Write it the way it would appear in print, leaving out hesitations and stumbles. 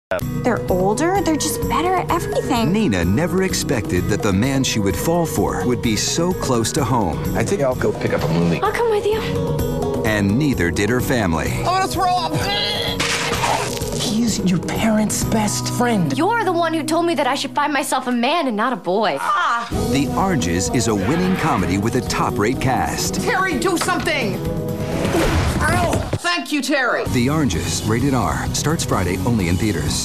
They're older, they're just better at everything. Nina never expected that the man she would fall for would be so close to home. I think I'll go pick up a movie. I'll come with you. And neither did her family. I'm gonna throw up! He's your parents' best friend. You're the one who told me that I should find myself a man and not a boy. The Oranges is a winning comedy with a top-rate cast. Terry, do something! Ow! Thank you, Terry. The Oranges, rated R, starts Friday only in theaters.